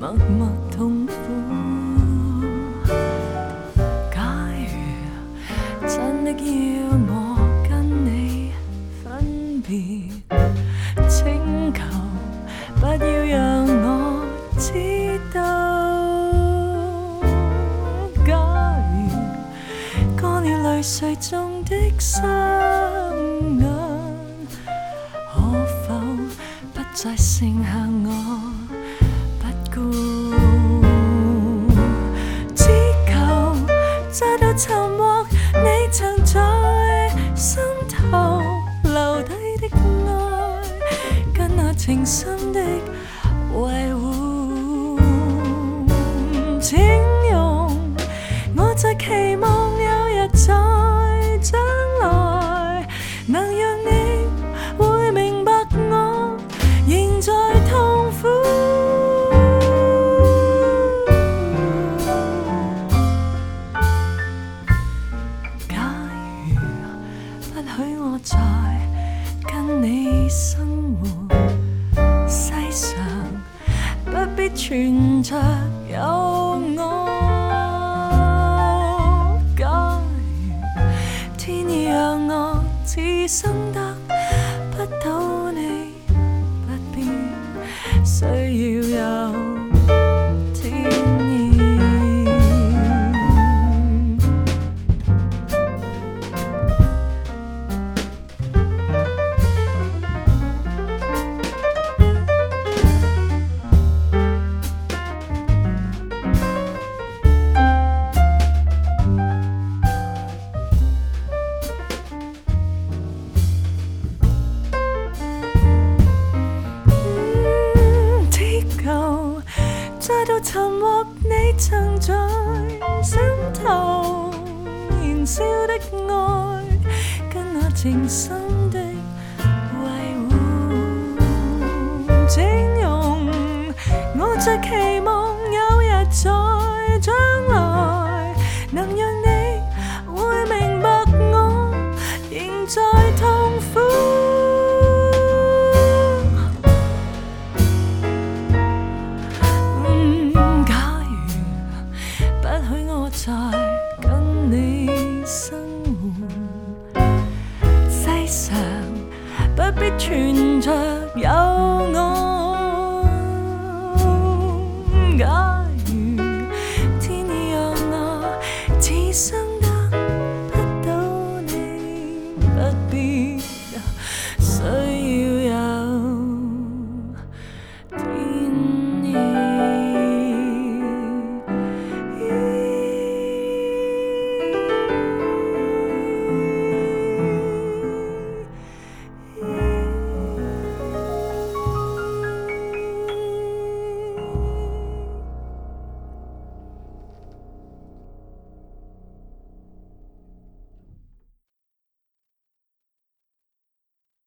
默默痛苦。假如真的要我跟你分別，請求不要讓我知道。假如過了淚水中的雙眼，可否不再剩下我不顧？只求再度尋獲你曾在心頭留低的愛，跟那情深的維護。請容我再期望有日在將來，能讓你會明白我仍在痛苦。假如不許我再跟你生活，世上不必存着有我。假如天意讓我只生得不到你，不必需要有天意。再度尋獲你曾在心頭燃燒的愛，跟那情深的維護。請容我再期望